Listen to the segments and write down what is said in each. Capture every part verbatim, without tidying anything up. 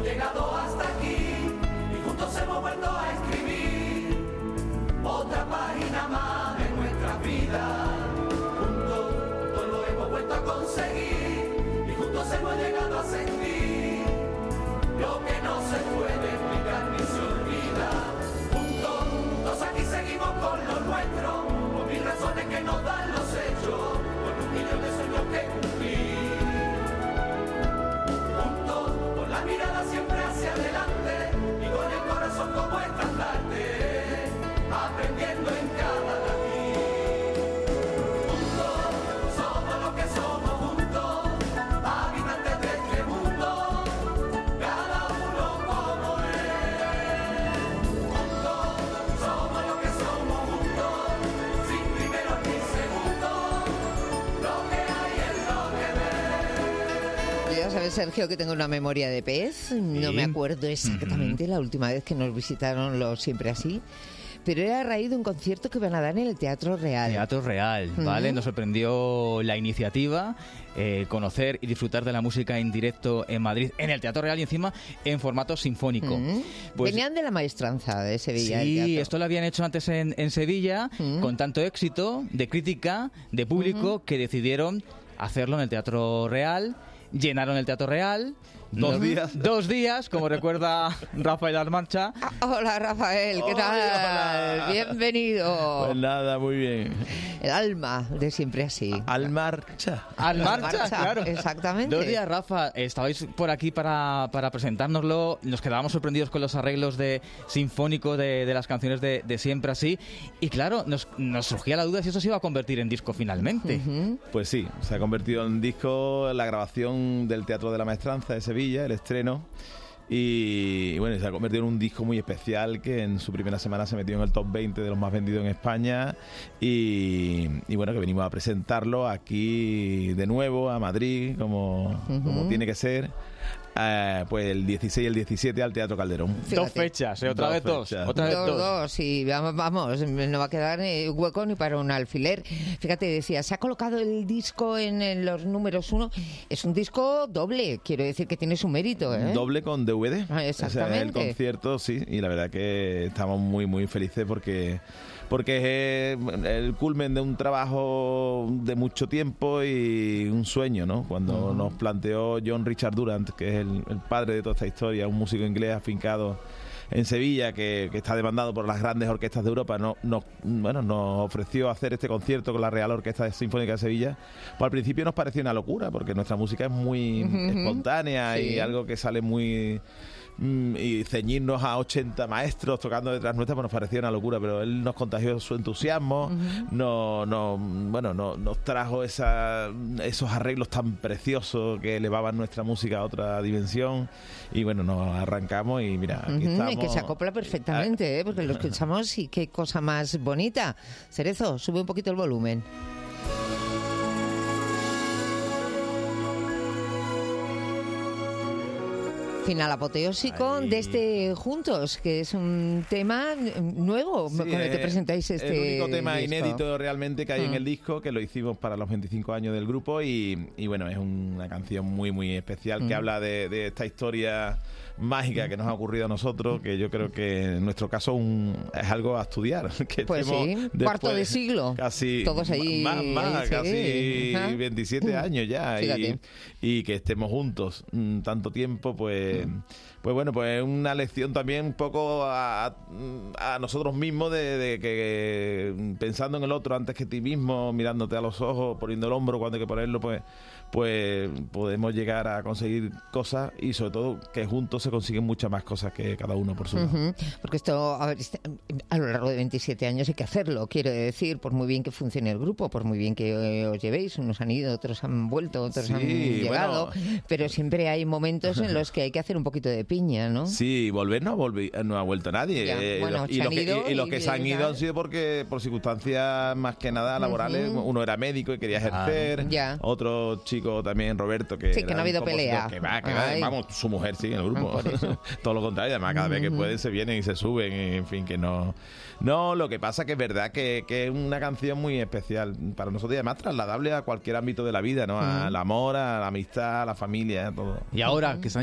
hemos llegado hasta aquí y juntos hemos vuelto a escribir otra página más de nuestra vida. Juntos, juntos lo hemos vuelto a conseguir y juntos hemos llegado a sentir lo que no se puede explicar ni se olvida. Juntos, juntos aquí seguimos con lo nuestro, con mil razones que nos dan los hechos, con un millón de sueños que cumplir. Juntos, con la mirada siempre hacia adelante y con el corazón como estandarte, aprendiendo en cada latir. Juntos, somos lo que somos juntos, habitantes de este mundo, cada uno como es. Juntos, somos lo que somos juntos, sin primeros ni segundos, lo que hay es lo que ves. Ya sabes, Sergio, que tengo una memoria de pez. No Sí. me acuerdo exactamente la última vez que nos visitaron los Siempre Así, pero era a raíz de un concierto que van a dar en el Teatro Real. Teatro Real, ¿vale? Ujú. Nos sorprendió la iniciativa, eh, conocer y disfrutar de la música en directo en Madrid, en el Teatro Real y encima en formato sinfónico. Mm. Pues- Venían de la maestranza de Sevilla. el Sí, teatro. esto lo habían hecho antes en, en Sevilla, Mm. con tanto éxito de crítica, de público, que decidieron hacerlo en el Teatro Real. Llenaron el Teatro Real. Dos No- días. Dos días, como recuerda Rafael Almancha. Ah, hola, Rafael, ¿qué Hola, tal? hola. Bienvenido. Pues nada, muy bien. El alma de Siempre Así. Al marcha. Al Al marcha, marcha, claro. exactamente. Dos días, Rafa. Estabais por aquí para, para presentárnoslo. Nos quedábamos sorprendidos con los arreglos de sinfónico de, de las canciones de, de Siempre Así. Y claro, nos, nos surgía la duda si eso se iba a convertir en disco finalmente. Ujú. Pues sí, se ha convertido en disco la grabación del Teatro de la Maestranza de Sevilla, el estreno. Y, y bueno, se ha convertido en un disco muy especial que en su primera semana se metió en el top veinte de los más vendidos en España. Y, y bueno, que venimos a presentarlo aquí de nuevo a Madrid, como, como tiene que ser. Eh, pues el dieciséis y el diecisiete al Teatro Calderón. Fíjate. Dos fechas, ¿eh? Otra Dos vez dos. fechas. Otra vez Dos, dos. dos, y vamos, vamos, no va a quedar eh, hueco ni para un alfiler. Fíjate, decía, se ha colocado el disco en, en los números uno. Es un disco doble, quiero decir que tiene su mérito, ¿eh? Doble con D V D. Ah, O sea, exactamente. el concierto, sí, y la verdad que estamos muy, muy felices porque porque es el culmen de un trabajo de mucho tiempo y un sueño, ¿no? Cuando nos planteó John Richard Durant, que es el, el padre de toda esta historia, un músico inglés afincado en Sevilla, que, que está demandado por las grandes orquestas de Europa, no, no, bueno, nos ofreció hacer este concierto con la Real Orquesta Sinfónica de Sevilla. Pues al principio nos pareció una locura, porque nuestra música es muy Ujú. espontánea Sí. y algo que sale muy... mm, y ceñirnos a ochenta maestros tocando detrás nuestra, pues nos parecía una locura, pero él nos contagió su entusiasmo, no, no, bueno, no, nos trajo esa, esos arreglos tan preciosos que elevaban nuestra música a otra dimensión, y bueno, nos arrancamos y mira, aquí Ujú, estamos. y que se acopla perfectamente, ¿eh? Porque lo escuchamos y qué cosa más bonita. Cerezo, sube un poquito el volumen. Final apoteósico Ahí. de este Juntos, que es un tema nuevo Sí, con el que es presentáis este el único tema disco. inédito realmente que hay en Mm. el disco, que lo hicimos para los veinticinco años del grupo, y, y bueno, es una canción muy muy especial que Mm. habla de, de esta historia mágica que nos ha ocurrido a nosotros, que yo creo que en nuestro caso un, es algo a estudiar. Que Pues estemos sí, después cuarto de siglo. Casi, Todos allí, más, más, sí. casi Ajá. veintisiete años ya, y, Fíjate. y que estemos juntos mm, tanto tiempo, pues... Pues bueno, pues es una lección también un poco a, a nosotros mismos de, de que pensando en el otro antes que ti mismo, mirándote a los ojos, poniendo el hombro cuando hay que ponerlo, pues pues podemos llegar a conseguir cosas, y sobre todo que juntos se consiguen muchas más cosas que cada uno por su lado. Ujú, porque esto, a ver, este- a lo largo de veintisiete años hay que hacerlo, quiero decir, por muy bien que funcione el grupo, por muy bien que eh, os llevéis, unos han ido, otros han vuelto, otros Sí, han llegado, bueno. pero siempre hay momentos en los que hay que hacer un poquito de piña, ¿no? Sí, volver no, ha volvi- no ha vuelto nadie. Ya, Eh, bueno, los- y, se los han que, ido y- y los y que se han bien, ido han tal. sido porque por circunstancias más que nada laborales. Ujú. Uno era médico y quería ejercer. Ya. Otro chico también, Roberto, que, Sí, que era no ha habido un compositor pelea. Que va, que va, Ay. vamos, su mujer sigue en el grupo. Ah, por eso. Todo lo contrario, además cada vez que pueden se vienen y se suben, y, en fin, que no... No, lo que pasa que es verdad que, que es una canción muy especial para nosotros, y además trasladable a cualquier ámbito de la vida, ¿no? Al amor, a la amistad, a la familia, a todo. Y ahora que están intentando formar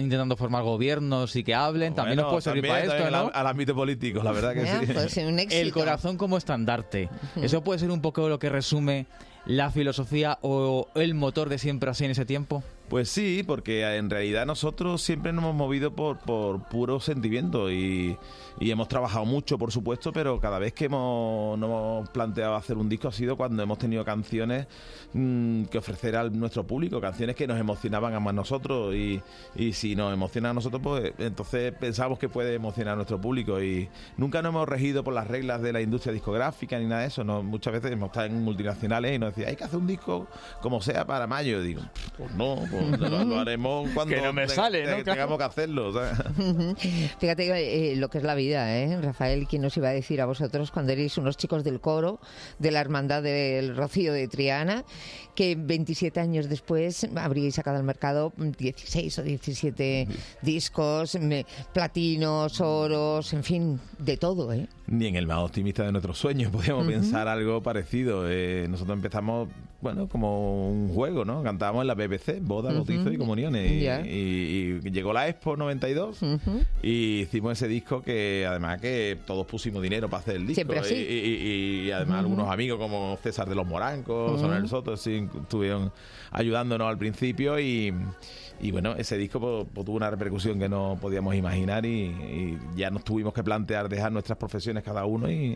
formar gobiernos y que hablen, también Bueno, nos puede servir para esto, ¿no? Al, al ámbito político, la verdad que Ya, sí. puede ser un éxito. El corazón como estandarte. ¿Eso puede ser un poco lo que resume la filosofía o el motor de Siempre Así en ese tiempo? Pues sí, porque en realidad nosotros siempre nos hemos movido por, por puro sentimiento y, y hemos trabajado mucho, por supuesto, pero cada vez que hemos, nos hemos planteado hacer un disco ha sido cuando hemos tenido canciones mmm, que ofrecer a nuestro público, canciones que nos emocionaban a más nosotros y, y si nos emociona a nosotros, pues entonces pensamos que puede emocionar a nuestro público y nunca nos hemos regido por las reglas de la industria discográfica ni nada de eso. No, muchas veces hemos estado en multinacionales y nos decían, hay que hacer un disco como sea para mayo. Y digo, pues no, pues Lo, lo haremos cuando que no me sale, ¿no? te, tengamos que hacerlo. ¿Sabes? Fíjate eh, lo que es la vida, ¿eh? Rafael, ¿quién os iba a decir a vosotros cuando erais unos chicos del coro de la Hermandad del Rocío de Triana, que veintisiete años después habríais sacado al mercado dieciséis o diecisiete discos, me, platinos, oros, en fin, de todo, ¿eh? Ni en el más optimista de nuestros sueños podíamos uh-huh. pensar algo parecido. Eh, nosotros empezamos, bueno, como un juego, ¿no? Cantábamos en la B B C, boda, uh-huh. bautizo y comuniones. Y, yeah. y, y llegó la Expo noventa y dos uh-huh. y hicimos ese disco que además que todos pusimos dinero para hacer el disco. Siempre así. Y, y, y además uh-huh. algunos amigos como César de los Morancos, uh-huh. Sonel Soto, sí, estuvieron ayudándonos al principio y... Y bueno, ese disco pues, pues, tuvo una repercusión que no podíamos imaginar y, y ya nos tuvimos que plantear dejar nuestras profesiones cada uno y,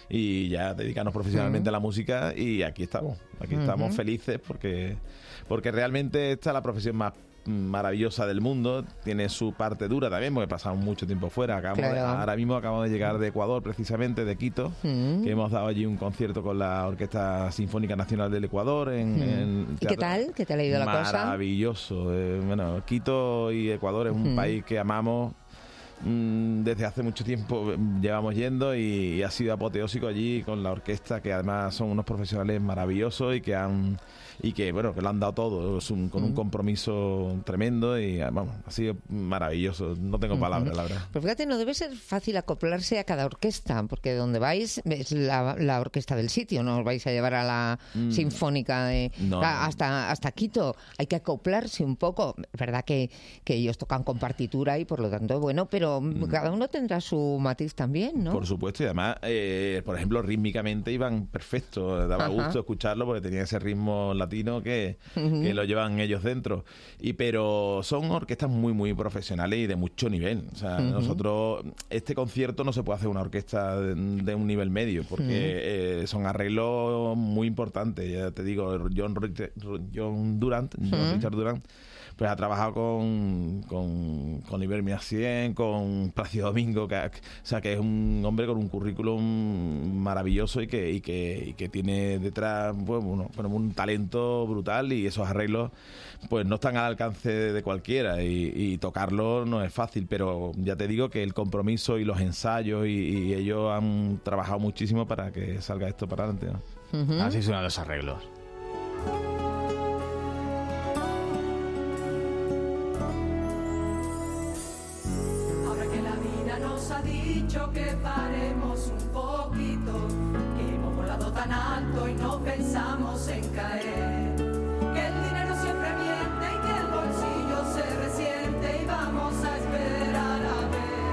y ya dedicarnos profesionalmente uh-huh. a la música y aquí estamos, aquí uh-huh. estamos felices porque, porque realmente esta es la profesión más maravillosa del mundo, tiene su parte dura también porque pasamos mucho tiempo fuera. Acabamos claro. de, ahora mismo acabamos de llegar de Ecuador, precisamente de Quito, mm. que hemos dado allí un concierto con la Orquesta Sinfónica Nacional del Ecuador en, mm. en ¿Y qué tal? ¿Qué tal ha ido la maravilloso. cosa? Maravilloso. Eh, bueno, Quito y Ecuador es un mm. país que amamos. Desde hace mucho tiempo llevamos yendo y, y ha sido apoteósico allí con la orquesta, que además son unos profesionales maravillosos y que han y que bueno que lo han dado todo es un, con un compromiso tremendo y vamos, ha sido maravilloso, no tengo palabras uh-huh. la verdad. Pues fíjate, no debe ser fácil acoplarse a cada orquesta, porque donde vais es la, la orquesta del sitio, no os vais a llevar a la mm. sinfónica de, no, a, hasta, hasta Quito, hay que acoplarse un poco, es verdad que, que ellos tocan con partitura y por lo tanto bueno, pero mm. cada uno tendrá su matiz también, ¿no? Por supuesto, y además eh, por ejemplo rítmicamente iban perfecto, daba Ajá. gusto escucharlo porque tenía ese ritmo latino que, uh-huh. que lo llevan ellos dentro. Y pero son orquestas muy muy profesionales y de mucho nivel. O sea, uh-huh. nosotros este concierto no se puede hacer una orquesta de, de un nivel medio porque uh-huh. eh, son arreglos muy importantes. Ya te digo, John, John Durant, uh-huh. John Richard Durant, pues ha trabajado con con, con Iber Miacien, con Plácido Domingo, que, o sea, que es un hombre con un currículum maravilloso y que y que, y que tiene detrás pues, bueno, bueno, un talento brutal y esos arreglos pues no están al alcance de, de cualquiera y, y tocarlo no es fácil, pero ya te digo que el compromiso y los ensayos y, y ellos han trabajado muchísimo para que salga esto para adelante, ¿no? Uh-huh. Así suenan los arreglos. Que paremos un poquito, que hemos volado tan alto y no pensamos en caer, que el dinero siempre miente y que el bolsillo se resiente y vamos a esperar a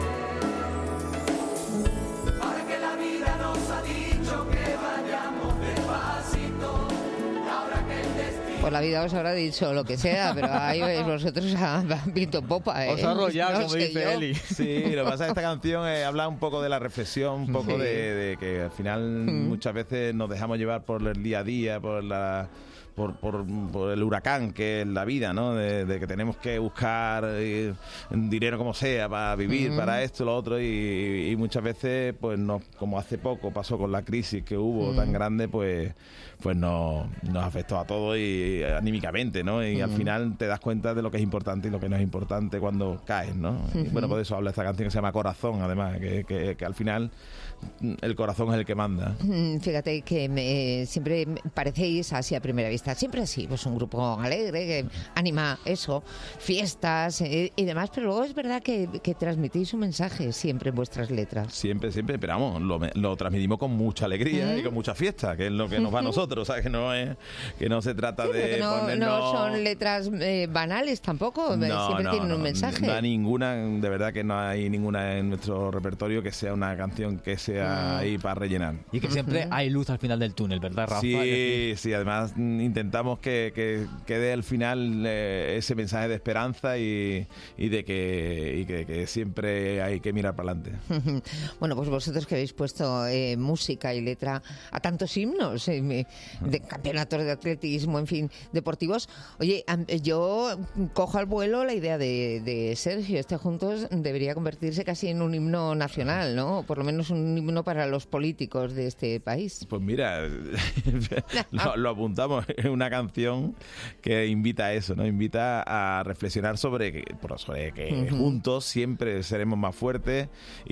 ver. Ahora que la vida nos ha dicho que vayamos despacito, y ahora que el destino... Pues la vida os habrá dicho lo que sea, pero ahí vosotros han visto popa, ¿eh? Os ha arrollado, no como dice yo. Eli. Sí, lo que pasa es que esta canción eh, habla un poco de la reflexión, un poco sí. de, de que al final mm. muchas veces nos dejamos llevar por el día a día, por la... Por, por, por el huracán que es la vida, ¿no? De, de que tenemos que buscar eh, dinero como sea para vivir, mm. para esto, lo otro y, y muchas veces, pues no, como hace poco pasó con la crisis que hubo mm. tan grande, pues pues no, nos afectó a todos y, y anímicamente, ¿no? Y mm. al final te das cuenta de lo que es importante y lo que no es importante cuando caes, ¿no? Mm-hmm. Y bueno, por eso habla esta canción que se llama Corazón, además, que, que, que al final el corazón es el que manda. Fíjate que me, siempre parecéis así a primera vista Fiesta, siempre así, pues un grupo alegre que anima eso, fiestas eh, y demás, pero luego es verdad que, que transmitís un mensaje siempre en vuestras letras. Siempre, siempre, pero vamos, lo, lo transmitimos con mucha alegría ¿Mm? y con mucha fiesta, que es lo que nos va a nosotros, ¿sabes? Que no es, que no se trata sí, de que no, ponernos... no son letras eh, banales tampoco, no, siempre no, tienen no, un mensaje. No hay ninguna, de verdad que no hay ninguna en nuestro repertorio que sea una canción que sea ahí para rellenar. Y que siempre hay luz al final del túnel, ¿verdad, Rafa? Sí, sí, además intentamos que, que, que dé al final eh, ese mensaje de esperanza y, y de que, y que, que siempre hay que mirar para adelante. Bueno, pues vosotros que habéis puesto eh, música y letra a tantos himnos eh, de campeonatos de atletismo, en fin, deportivos. Oye, yo cojo al vuelo la idea de, de Sergio, este Juntos debería convertirse casi en un himno nacional, ¿no? O por lo menos un himno para los políticos de este país. Pues mira, lo, lo apuntamos, es una canción que invita a eso, ¿no? Invita a reflexionar sobre que, sobre que uh-huh. juntos siempre seremos más fuertes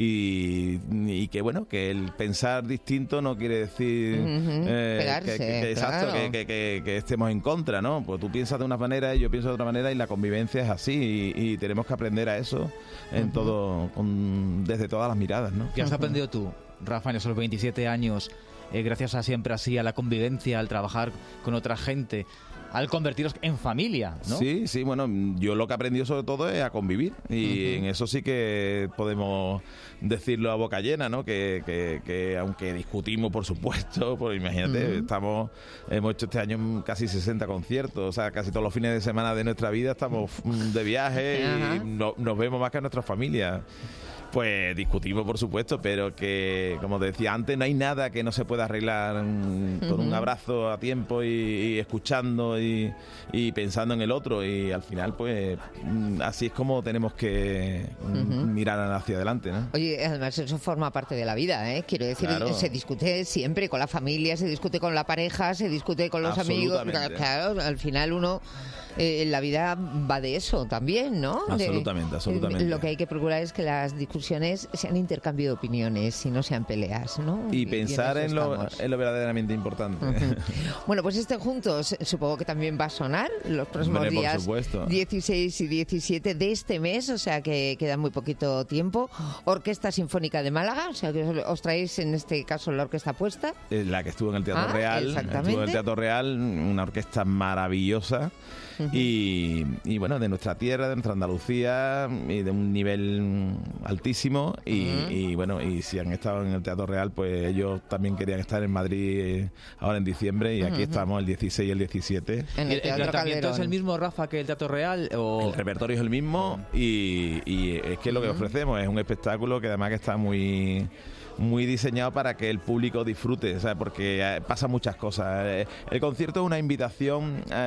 y, y que, bueno, que el pensar distinto no quiere decir uh-huh. eh, Pegarse, que, que, exacto, claro. que, que, que, que estemos en contra, ¿no? Pues tú piensas de una manera y yo pienso de otra manera y la convivencia es así y, y tenemos que aprender a eso en uh-huh. todo, con, desde todas las miradas, ¿no? ¿Qué has aprendido tú, Rafa, en esos veintisiete años, eh, gracias a siempre así, a la convivencia, al trabajar con otra gente, al convertiros en familia, ¿no? Sí, sí, bueno, yo lo que he aprendido sobre todo es a convivir y uh-huh. en eso sí que podemos decirlo a boca llena, ¿no? Que, que, que aunque discutimos, por supuesto, pues imagínate, uh-huh. estamos, hemos hecho este año casi sesenta conciertos, o sea, casi todos los fines de semana de nuestra vida estamos de viaje uh-huh. y no, nos vemos más que a nuestra familia. Pues discutimos, por supuesto, pero que, como te decía antes, no hay nada que no se pueda arreglar con uh-huh. un abrazo a tiempo y, y escuchando y, y pensando en el otro. Y al final, pues, así es como tenemos que uh-huh. mirar hacia adelante, ¿no? Oye, además eso forma parte de la vida, ¿eh? Quiero decir, claro. se discute siempre con la familia, se discute con la pareja, se discute con los amigos. Claro, al final uno... Eh, la vida va de eso también, ¿no? Absolutamente, de, absolutamente. Lo que hay que procurar es que las discusiones sean intercambio de opiniones y no sean peleas, ¿no? Y, y pensar y en, en, lo, en lo verdaderamente importante. Uh-huh. Bueno, pues este Juntos supongo que también va a sonar los próximos Hombre, días dieciséis y diecisiete de este mes, o sea que queda muy poquito tiempo. Orquesta Sinfónica de Málaga, o sea que os, os traéis en este caso la orquesta puesta. La que estuvo en el Teatro ah, Real. Exactamente. Estuvo en el Teatro Real, una orquesta maravillosa. Uh-huh. Y, y bueno, de nuestra tierra, de nuestra Andalucía, y de un nivel altísimo. Y, uh-huh. y bueno, y si han estado en el Teatro Real, pues ellos también querían estar en Madrid ahora en diciembre. Y aquí uh-huh. estamos el dieciséis y el diecisiete. En el, ¿El tratamiento es el mismo, Rafa, que el Teatro Real? O... El repertorio es el mismo. Uh-huh. y, y es que lo que uh-huh. ofrecemos es un espectáculo que además que está muy... muy diseñado para que el público disfrute, ¿sabes? Porque eh, pasa muchas cosas. El concierto es una invitación eh,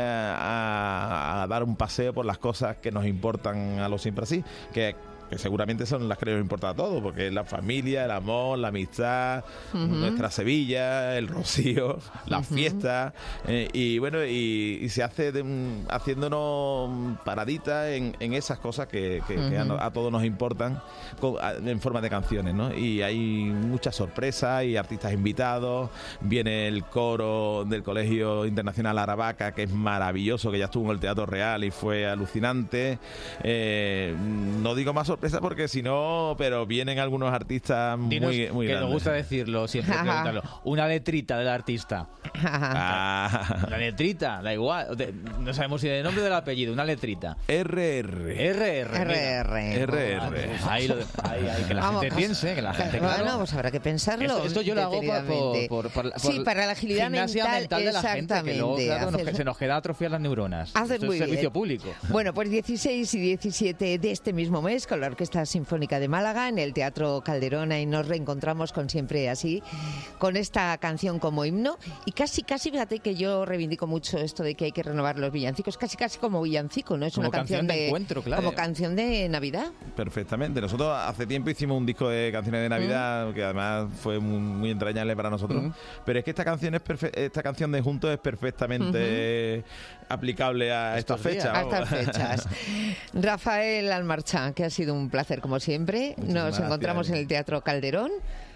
a, a dar un paseo por las cosas que nos importan a los siempre así, que que seguramente son las que nos importa a todos, porque es la familia, el amor, la amistad, uh-huh. nuestra Sevilla, el Rocío, las uh-huh. fiestas, eh, y bueno, y, y se hace de un, haciéndonos paraditas en, en esas cosas que, que, uh-huh. que a, a todos nos importan con, a, en forma de canciones, ¿no? Y hay muchas sorpresas y artistas invitados. Viene el coro del Colegio Internacional Aravaca, que es maravilloso, que ya estuvo en el Teatro Real y fue alucinante. Eh, no digo más sorpresa porque si no, pero vienen algunos artistas Dinos muy, muy que grandes. nos gusta decirlo siempre, preguntarlo. Una letrita del artista. Ah. La letrita, da igual. No sabemos si del nombre o del apellido, una letrita. R R. R R. R R. R R. Ahí, lo, ahí, ahí, que la Vamos, gente piense, que la gente, bueno, claro. pues habrá que pensarlo. Esto, esto yo lo hago por, por, por, por, por sí, para la agilidad mental, mental de la gente, que luego, claro, nos, se nos queda atrofiar las neuronas. Haces Esto muy es servicio bien. público. Bueno, pues dieciséis y diecisiete de este mismo mes con la Orquesta Sinfónica de Málaga en el Teatro Calderón, y nos reencontramos con Siempre Así, con esta canción como himno. Y casi, casi, fíjate que yo reivindico mucho esto de que hay que renovar los villancicos, casi, casi como villancico, ¿no? Es como una canción, canción de, de encuentro, claro. Como canción de Navidad. Perfectamente. Nosotros hace tiempo hicimos un disco de canciones de Navidad, mm. que además fue muy, muy entrañable para nosotros. Mm. Pero es que esta canción es perfe- esta canción de Juntos es perfectamente mm-hmm. aplicable a estas fechas. A estas fechas. Rafael Almarchán, que ha sido un placer como siempre. Muchísimas Nos encontramos gracias. en el Teatro Calderón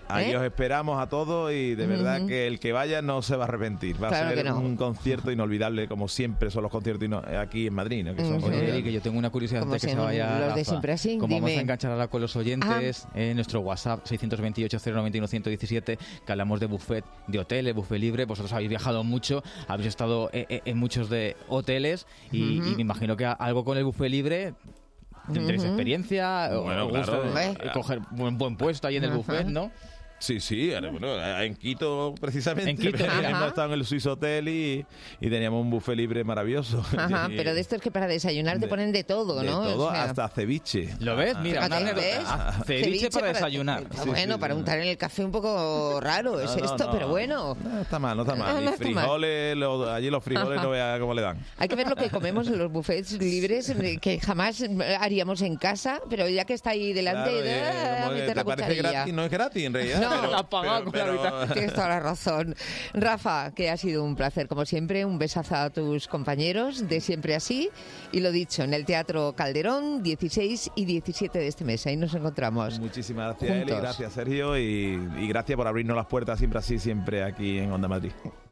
Ahí ¿eh? os esperamos a todos y de verdad Ujú. que el que vaya no se va a arrepentir. Va Claro a ser que no. un concierto inolvidable, como siempre son los conciertos ino- aquí en Madrid, ¿no? Que son Ujú. Oye, inolvidables. Eri, que yo tengo una curiosidad Como antes que se siempre, vaya los de Rafa. siempre así, Como vamos dime. a enganchar ahora con los oyentes, en nuestro WhatsApp seiscientos veintiocho cero noventa y uno ciento diecisiete, que hablamos de buffet de hoteles, buffet libre. Vosotros habéis viajado mucho, habéis estado eh, eh, en muchos de hoteles y, Ujú. y me imagino que algo con el buffet libre tendréis Ujú. experiencia, o- Bueno, os gusta claro. de- eh, coger un buen puesto ahí en el Ajá. buffet, ¿no? Sí, sí, bueno, en Quito precisamente. En Quito, mira. hemos estado en el Swiss Hotel y, y teníamos un buffet libre maravilloso. Ajá, Y- pero de estos que para desayunar te de- ponen de todo, de ¿no? todo, O sea, hasta ceviche. ¿Lo ves? Mira, fíjate, una ¿ves? anécdota. Ceviche para desayunar. Ah, bueno, sí, para sí. untar en el café un poco raro es No, no, esto, no. pero bueno. No está mal, no está No, mal. no Y está mal. frijoles, lo- allí los frijoles no vea cómo le dan. Hay que ver lo que comemos en los buffets libres eh, que jamás haríamos en casa, pero ya que está ahí delante, Claro, eh, ah, como que meter la te parece cucharilla. gratis, no es gratis en realidad. No, pero- la has pagado pero- con la pero- mitad. Tienes toda la razón. Rafa, que ha sido un placer, como siempre. Un besazo a tus compañeros de Siempre Así. Y lo dicho, en el Teatro Calderón, dieciséis y diecisiete de este mes. Ahí nos encontramos. Muchísimas gracias, Eli, Juntos. gracias, Sergio, y, y gracias por abrirnos las puertas siempre así, siempre aquí en Onda Madrid.